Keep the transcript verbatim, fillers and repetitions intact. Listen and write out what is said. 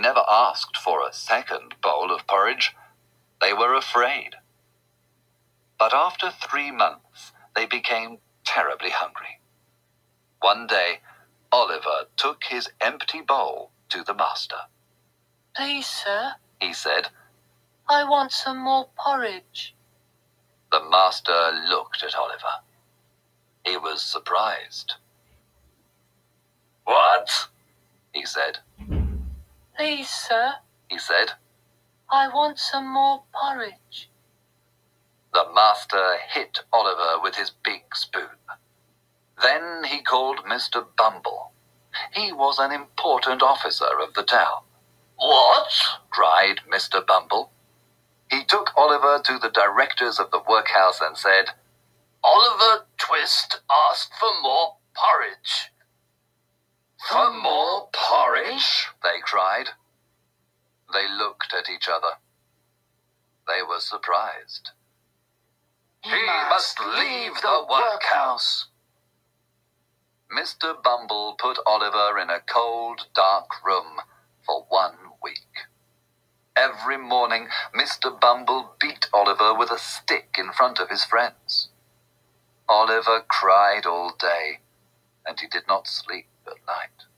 never asked for a second bowl of porridge. They were afraid. But after three months, they became terribly hungry. One day, Oliver took his empty bowl to the master. "Please, sir," he said, "I want some more porridge." The master looked at Oliver. He was surprised. "What?" he said. "Please, sir," he said. "I want some more porridge." The master hit Oliver with his big spoon. Then he called Mister Bumble. He was an important officer of the town. "What?" cried Mister Bumble. He took Oliver to the directors of the workhouse and said, "Oliver Twist asked for more porridge." "For more porridge?" they cried. They looked at each other. They were surprised. "He must leave the workhouse." Mister Bumble put Oliver in a cold, dark room for one week. Every morning, Mister Bumble beat Oliver with a stick in front of his friends. Oliver cried all day, and he did not sleep at night.